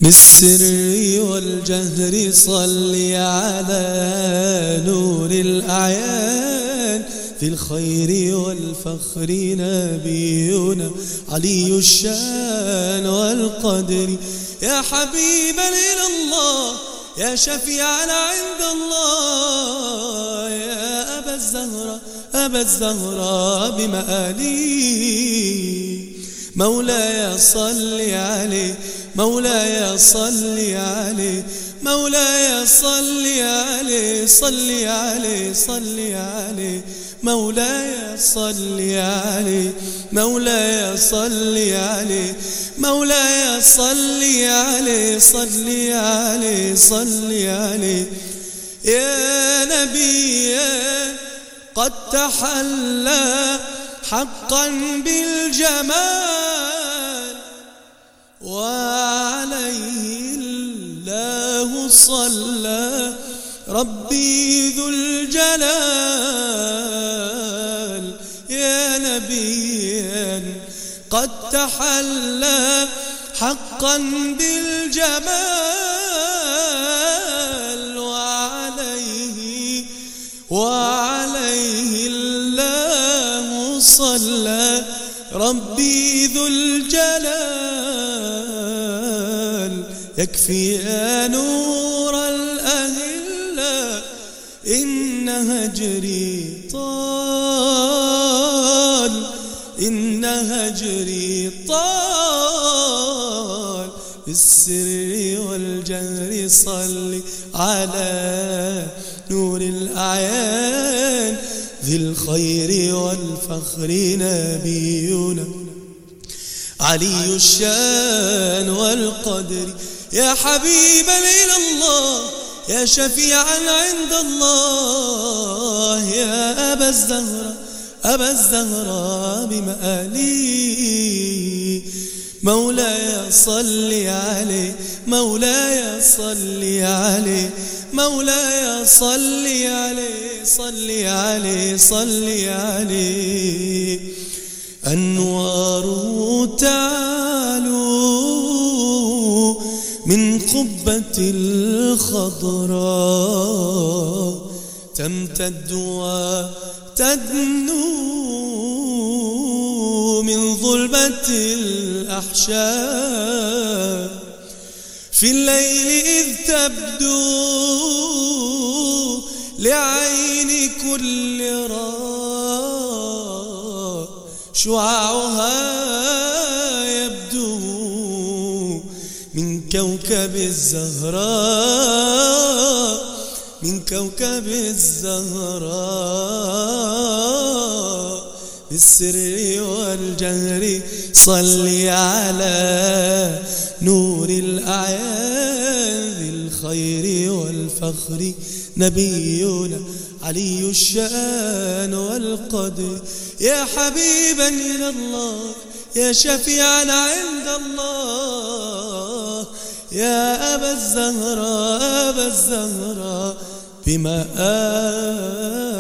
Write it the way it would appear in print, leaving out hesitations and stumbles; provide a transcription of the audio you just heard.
بالسر والجهر صل على نور الأعيان في الخير والفخر نبينا علي الشان والقدر. يا حبيبا إلى الله يا شفيعنا عند الله يا أبا الزهراء بمآلي. مولاي صل عليه مولاي صل عليه مولاي صل عليه صل عليه صل عليه مولاي صل عليه مولاي صل عليه مولاي صل عليه صل عليه صل عليه. يا نبي قد تحلى حقا بالجمال وعليه الله صلى ربي ذو الجلال. يا نبيا قد تحلى حقا بالجمال وعليه الله صلى ربي ذو الجلال. يكفي يا نور الأهلة إن هجري طال إن هجري طال. بالسر والجهر صل على نور الأعيان ذي الخير والفخر نبينا علي الشان والقدر. يا حبيبا إلى الله يا شفيعا عند الله يا أبا الزهراء بمآلي. مولاي صل عليه مولاي صل عليه مولاي صل عليه صل عليه صل عليه. أنواره تعلو من قبة الخضراء تمتد وتدنو من ظلمة الأحشاء في الليل إذ تبدو لعين كل راء شعاعها يبدو من كوكب الزهراء من كوكب الزهراء. بالسر والجهر صل على نور الأعيان ذي الخير والفخر نبينا علي الشان والقدر. يا حبيبا إلى الله يا شفيعنا عند الله يا أبا الزهراء بمآل.